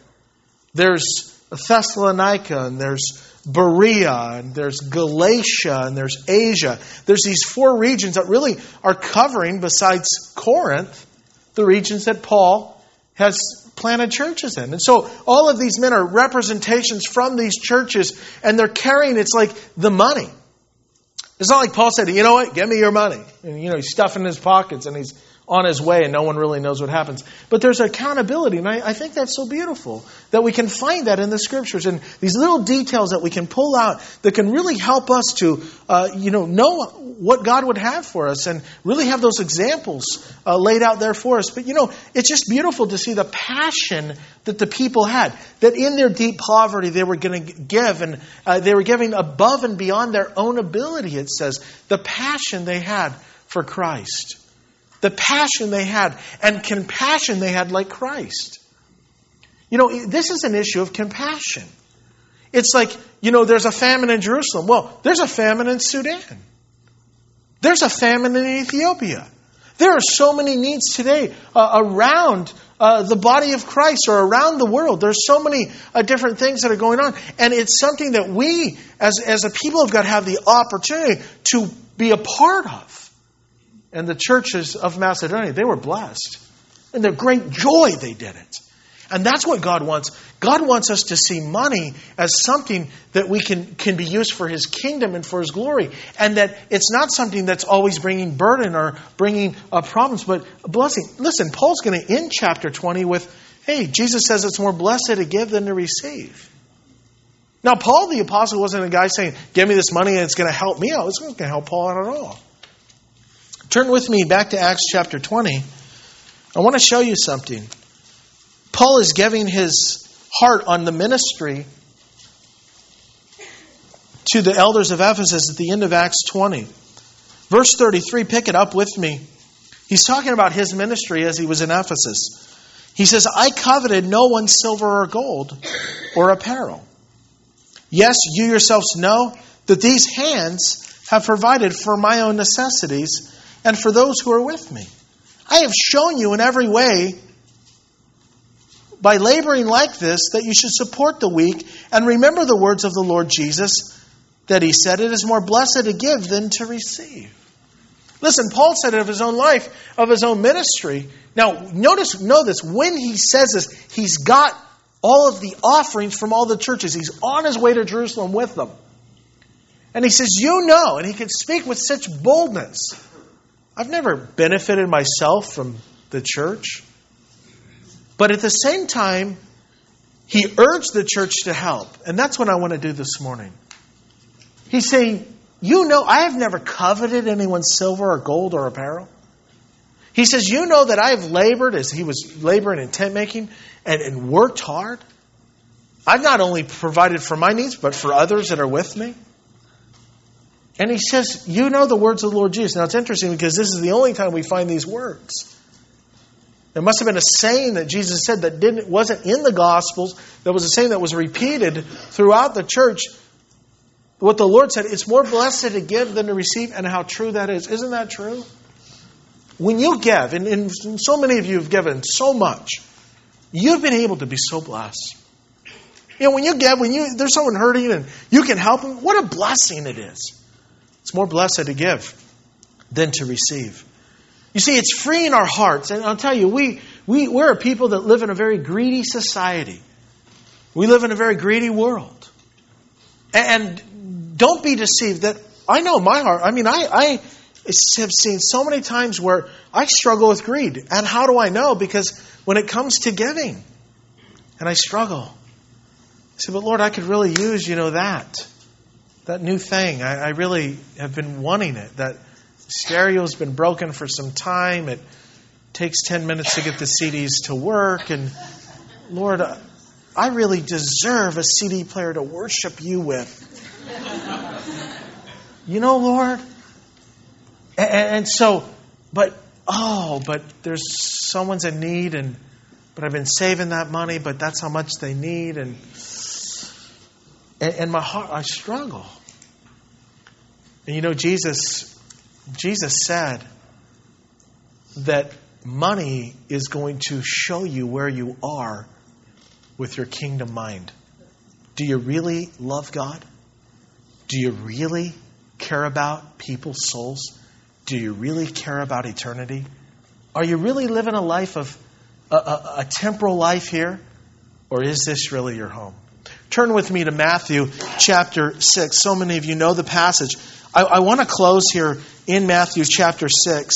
There's Thessalonica, and there's Berea, and there's Galatia, and there's Asia. There's these four regions that really are covering, besides Corinth, the regions that Paul has planted churches in. And so all of these men are representations from these churches, and they're carrying, it's like the money. It's not like Paul said, you know what, give me your money. And, you know, he's stuffing his pockets and he's on his way and no one really knows what happens. But there's accountability, and I, I think that's so beautiful that we can find that in the Scriptures, and these little details that we can pull out that can really help us to, uh, you know, know what God would have for us and really have those examples uh, laid out there for us. But, you know, it's just beautiful to see the passion that the people had, that in their deep poverty they were going to give, and uh, they were giving above and beyond their own ability, it says. The passion they had for Christ. The passion they had, and compassion they had like Christ. You know, this is an issue of compassion. It's like, you know, there's a famine in Jerusalem. Well, there's a famine in Sudan. There's a famine in Ethiopia. There are so many needs today uh, around uh, the body of Christ, or around the world. There's so many uh, different things that are going on. And it's something that we, as, as a people of God, have the opportunity to be a part of. And the churches of Macedonia, they were blessed. And their great joy they did it. And that's what God wants. God wants us to see money as something that we can, can be used for His kingdom and for His glory. And that it's not something that's always bringing burden or bringing uh, problems, but a blessing. Listen, Paul's going to end chapter twenty with, hey, Jesus says it's more blessed to give than to receive. Now, Paul the apostle wasn't a guy saying, give me this money and it's going to help me out. It's not going to help Paul out at all. Turn with me back to Acts chapter twenty. I want to show you something. Paul is giving his heart on the ministry to the elders of Ephesus at the end of Acts twenty. Verse thirty-three, pick it up with me. He's talking about his ministry as he was in Ephesus. He says, I coveted no one's silver or gold or apparel. Yes, you yourselves know that these hands have provided for my own necessities and for those who are with me. I have shown you in every way, by laboring like this, that you should support the weak and remember the words of the Lord Jesus, that He said, it is more blessed to give than to receive. Listen, Paul said it of his own life, of his own ministry. Now, notice, know this, when he says this, he's got all of the offerings from all the churches. He's on his way to Jerusalem with them. And he says, you know, and he can speak with such boldness. I've never benefited myself from the church. But at the same time, he urged the church to help. And that's what I want to do this morning. He's saying, you know, I have never coveted anyone's silver or gold or apparel. He says, you know that I have labored, as he was laboring in tent making, and, and worked hard. I've not only provided for my needs, but for others that are with me. And he says, you know the words of the Lord Jesus. Now it's interesting because this is the only time we find these words. There must have been a saying that Jesus said that didn't wasn't in the Gospels. That was a saying that was repeated throughout the church. What the Lord said, it's more blessed to give than to receive, and how true that is. Isn't that true? When you give, and, and so many of you have given so much, you've been able to be so blessed. You know, when you give, when you there's someone hurting and you can help them, what a blessing it is. It's more blessed to give than to receive. You see, it's freeing our hearts. And I'll tell you, we, we, we're a people that live in a very greedy society. We live in a very greedy world. And don't be deceived that I know my heart. I mean, I, I have seen so many times where I struggle with greed. And how do I know? Because when it comes to giving, and I struggle. I say, but Lord, I could really use, you know, that. That new thing. I, I really have been wanting it. That stereo's been broken for some time. It takes ten minutes to get the C Ds to work. And Lord, I really deserve a C D player to worship you with. You know, Lord? And, and so, but, oh, but there's someone's in need, and but I've been saving that money, but that's how much they need. And, and, and my heart, I struggle. And you know, Jesus, Jesus said that money is going to show you where you are with your kingdom mind. Do you really love God? Do you really care about people's souls? Do you really care about eternity? Are you really living a life of a, a, a temporal life here? Or is this really your home? Turn with me to Matthew chapter six. So many of you know the passage. I, I want to close here in Matthew chapter six.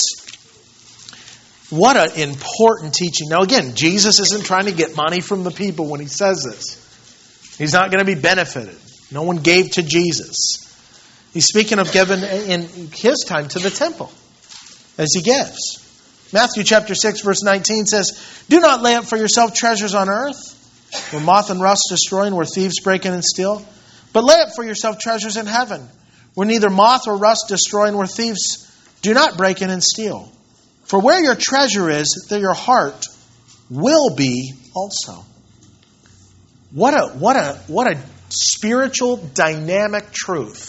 What an important teaching. Now again, Jesus isn't trying to get money from the people when he says this. He's not going to be benefited. No one gave to Jesus. He's speaking of giving in his time to the temple as he gives. Matthew chapter six verse nineteen says, do not lay up for yourself treasures on earth, where moth and rust destroy and where thieves break in and steal. But lay up for yourself treasures in heaven, where neither moth or rust destroy and where thieves do not break in and steal. For where your treasure is, there your heart will be also. What a what a what a spiritual dynamic truth.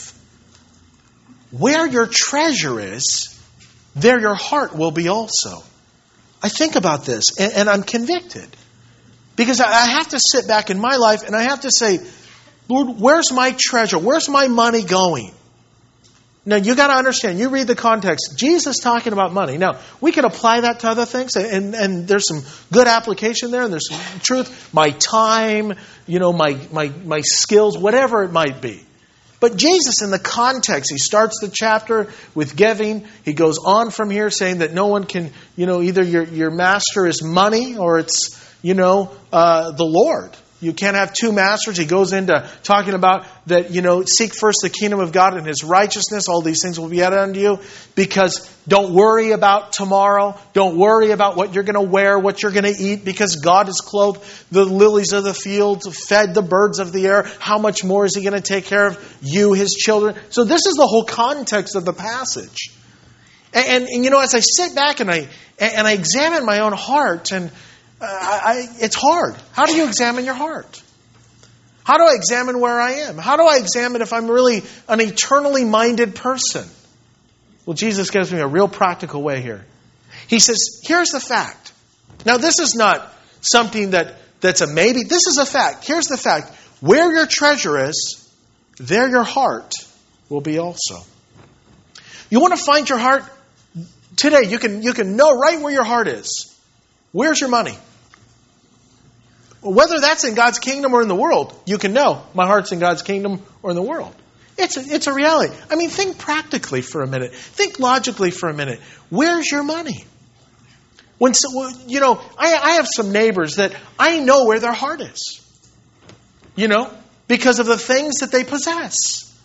Where your treasure is, there your heart will be also. I think about this and, and I'm convicted. Because I have to sit back in my life and I have to say, Lord, where's my treasure? Where's my money going? Now, you got to understand, you read the context. Jesus talking about money. Now, we can apply that to other things, and, and there's some good application there, and there's some truth. My time, you know, my, my, my skills, whatever it might be. But Jesus, in the context, he starts the chapter with giving. He goes on from here saying that no one can, you know, either your, your master is money or it's, you know, uh, the Lord. You can't have two masters. He goes into talking about that, you know, seek first the kingdom of God and his righteousness. All these things will be added unto you. Because don't worry about tomorrow. Don't worry about what you're going to wear, what you're going to eat. Because God has clothed the lilies of the field, fed the birds of the air. How much more is he going to take care of you, his children? So this is the whole context of the passage. And, and, and you know, as I sit back and I and I examine my own heart, and Uh, I, it's hard. How do you examine your heart? How do I examine where I am? How do I examine if I'm really an eternally minded person? Well, Jesus gives me a real practical way here. He says, here's the fact. Now, this is not something that, that's a maybe. This is a fact. Here's the fact. Where your treasure is, there your heart will be also. You want to find your heart? Today, you can, you can know right where your heart is. Where's your money? Whether that's in God's kingdom or in the world, you can know my heart's in God's kingdom or in the world. It's a, it's a reality. I mean, think practically for a minute. Think logically for a minute. Where's your money? When you know, I, I have some neighbors that I know where their heart is. You know, because of the things that they possess.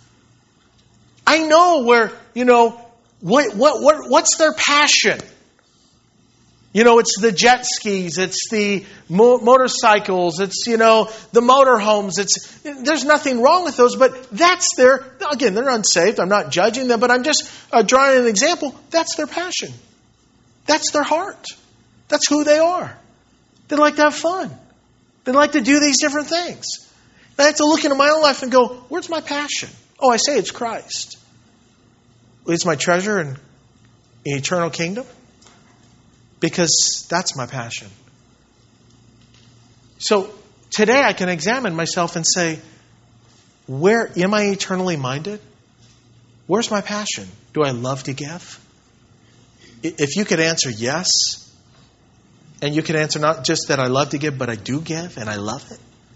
I know where, you know, what what what what's their passion? You know, it's the jet skis, it's the mo- motorcycles, it's, you know, the motorhomes. It's, there's nothing wrong with those, but that's their, again, they're unsaved. I'm not judging them, but I'm just uh, drawing an example. That's their passion. That's their heart. That's who they are. They like to have fun. They like to do these different things. I have to look into my own life and go, where's my passion? Oh, I say it's Christ. It's my treasure in the eternal kingdom. Because that's my passion. So today I can examine myself and say, where am I eternally minded? Where's my passion? Do I love to give? If you could answer yes, and you could answer not just that I love to give, but I do give and I love it,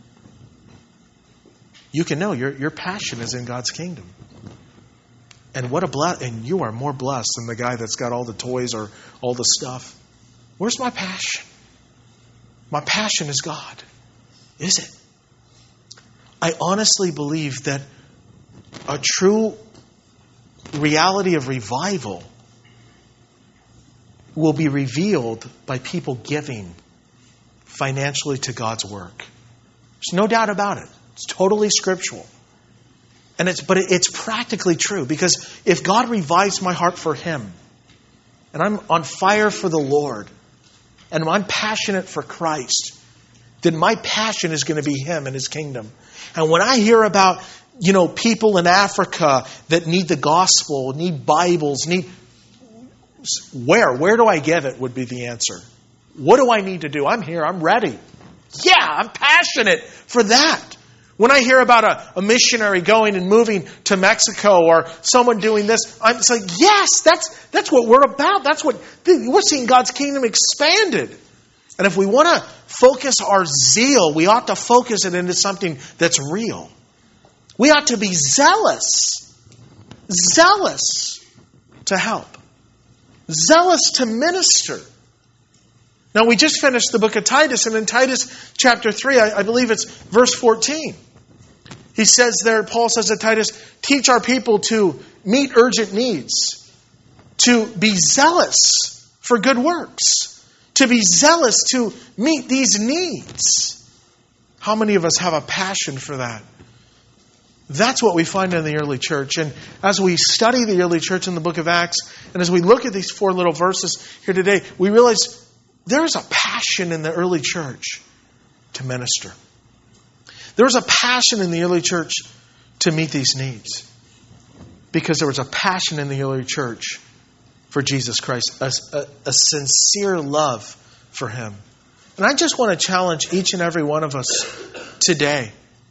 you can know your, your passion is in God's kingdom. And what a bless, and you are more blessed than the guy that's got all the toys or all the stuff. Where's my passion? My passion is God. Is it? I honestly believe that a true reality of revival will be revealed by people giving financially to God's work. There's no doubt about it. It's totally scriptural. And it's but it's practically true, because if God revives my heart for Him, and I'm on fire for the Lord, and I'm passionate for Christ, then my passion is going to be Him and His kingdom. And when I hear about, you know, people in Africa that need the gospel, need Bibles, need... Where? Where do I give it would be the answer. What do I need to do? I'm here. I'm ready. Yeah, I'm passionate for that. When I hear about a, a missionary going and moving to Mexico or someone doing this, I'm just like, yes, that's that's what we're about. That's what we're seeing, God's kingdom expanded. And if we want to focus our zeal, we ought to focus it into something that's real. We ought to be zealous, zealous to help, zealous to minister. Now, we just finished the book of Titus, and in Titus chapter three, I, I believe it's verse fourteen. He says there, Paul says to Titus, teach our people to meet urgent needs, to be zealous for good works, to be zealous to meet these needs. How many of us have a passion for that? That's what we find in the early church. And as we study the early church in the book of Acts, and as we look at these four little verses here today, we realize there is a passion in the early church to minister. There was a passion in the early church to meet these needs. Because there was a passion in the early church for Jesus Christ. A, a, a sincere love for Him. And I just want to challenge each and every one of us today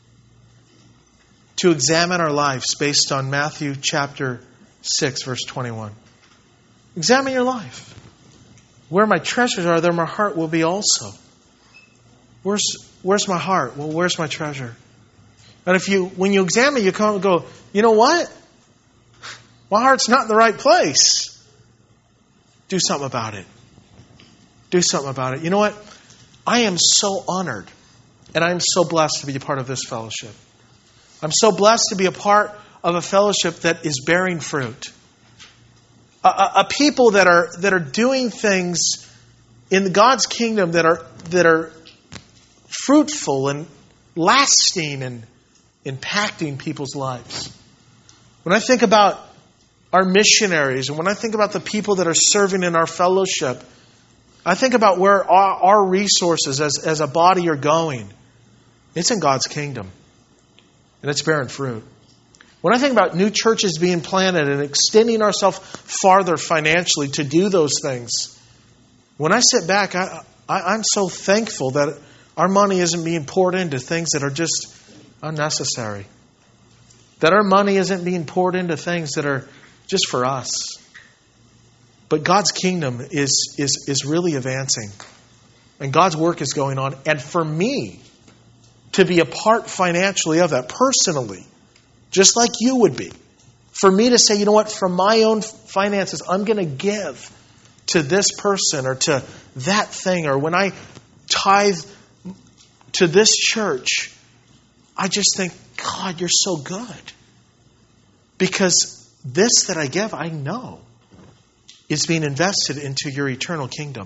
to examine our lives based on Matthew chapter six, verse twenty-one. Examine your life. Where my treasures are, there my heart will be also. Where's where's my heart? Well, where's my treasure? And if you, when you examine, you come and go, you know what? My heart's not in the right place. Do something about it. Do something about it. You know what? I am so honored, and I am so blessed to be a part of this fellowship. I'm so blessed to be a part of a fellowship that is bearing fruit. A, a, a people that are that are doing things in God's kingdom that are that are fruitful and lasting and impacting people's lives. When I think about our missionaries and when I think about the people that are serving in our fellowship, I think about where our, our resources as, as a body are going. It's in God's kingdom. And it's bearing fruit. When I think about new churches being planted and extending ourselves farther financially to do those things, when I sit back, I, I, I'm so thankful that our money isn't being poured into things that are just unnecessary. That our money isn't being poured into things that are just for us. But God's kingdom is, is, is really advancing. And God's work is going on. And for me to be a part financially of that, personally, just like you would be, for me to say, you know what, from my own finances, I'm going to give to this person or to that thing, or when I tithe to this church, I just think, God, you're so good. Because this that I give, I know is being invested into your eternal kingdom.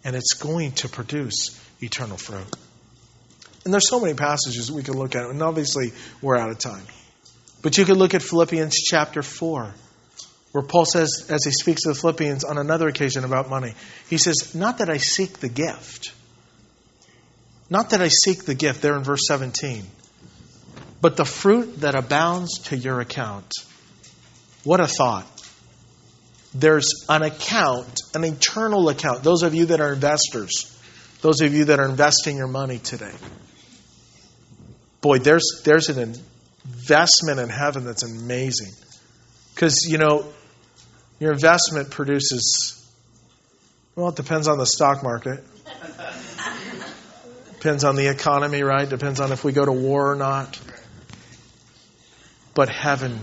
And it's going to produce eternal fruit. And there's so many passages we could look at. And obviously, we're out of time. But you could look at Philippians chapter four, where Paul says, as he speaks to the Philippians on another occasion about money, he says, not that I seek the gift. Not that I seek the gift, there in verse seventeen. But the fruit that abounds to your account. What a thought. There's an account, an eternal account. Those of you that are investors, those of you that are investing your money today. Boy, there's there's an investment in heaven that's amazing. Because, you know, your investment produces, well, it depends on the stock market. Depends on the economy, right? Depends on if we go to war or not. But heaven,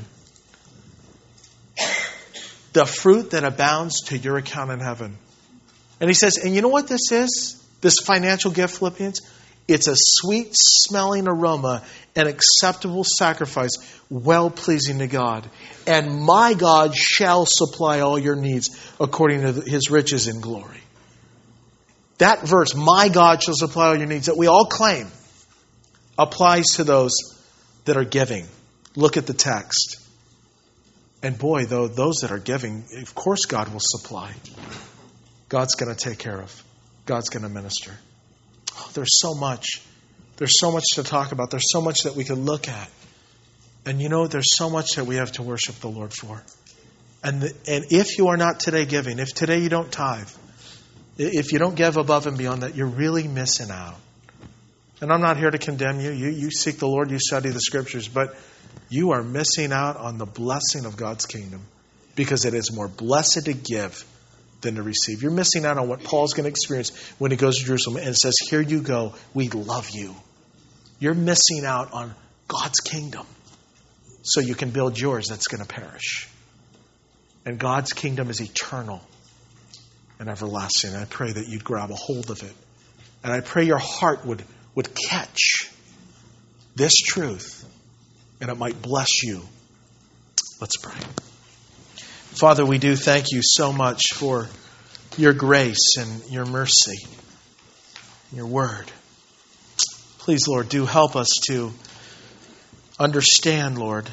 the fruit that abounds to your account in heaven. And he says, and you know what this is? This financial gift, Philippians? It's a sweet-smelling aroma, an acceptable sacrifice, well-pleasing to God. And my God shall supply all your needs according to his riches in glory. That verse, my God shall supply all your needs, that we all claim, applies to those that are giving. Look at the text. And boy, though, those that are giving, of course God will supply. God's going to take care of. God's going to minister. Oh, there's so much. There's so much to talk about. There's so much that we can look at. And you know, there's so much that we have to worship the Lord for. And, the, and if you are not today giving, if today you don't tithe, if you don't give above and beyond that, you're really missing out. And I'm not here to condemn you. You, you seek the Lord, you study the Scriptures, but you are missing out on the blessing of God's kingdom, because it is more blessed to give than to receive. You're missing out on what Paul's going to experience when he goes to Jerusalem and says, here you go, we love you. You're missing out on God's kingdom so you can build yours that's going to perish. And God's kingdom is eternal and everlasting. I pray that you'd grab a hold of it. And I pray your heart would, would catch this truth and it might bless you. Let's pray. Father, we do thank you so much for your grace and your mercy, your word. Please, Lord, do help us to understand, Lord,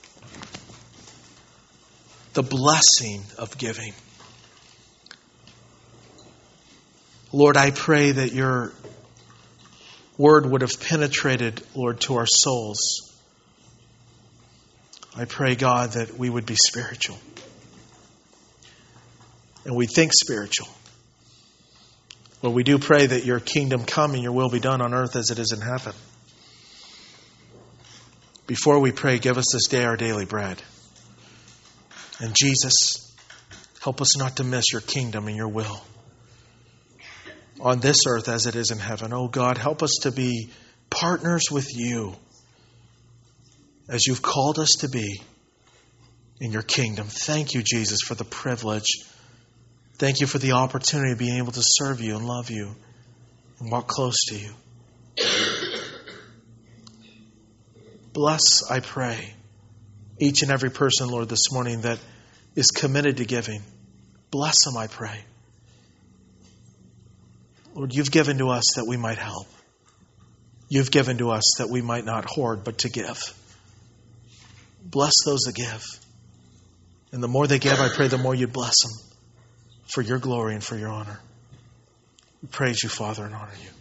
the blessing of giving. Lord, I pray that your word would have penetrated, Lord, to our souls. I pray, God, that we would be spiritual. And we think spiritual. Lord, we do pray that your kingdom come and your will be done on earth as it is in heaven. Before we pray, give us this day our daily bread. And Jesus, help us not to miss your kingdom and your will on this earth as it is in heaven. Oh God, help us to be partners with you as you've called us to be in your kingdom. Thank you, Jesus, for the privilege. Thank you for the opportunity of being able to serve you and love you and walk close to you. Bless, I pray, each and every person, Lord, this morning that is committed to giving. Bless them, I pray. Lord, you've given to us that we might help. You've given to us that we might not hoard, but to give. Bless those that give. And the more they give, I pray the more you bless them for your glory and for your honor. We praise you, Father, and honor you.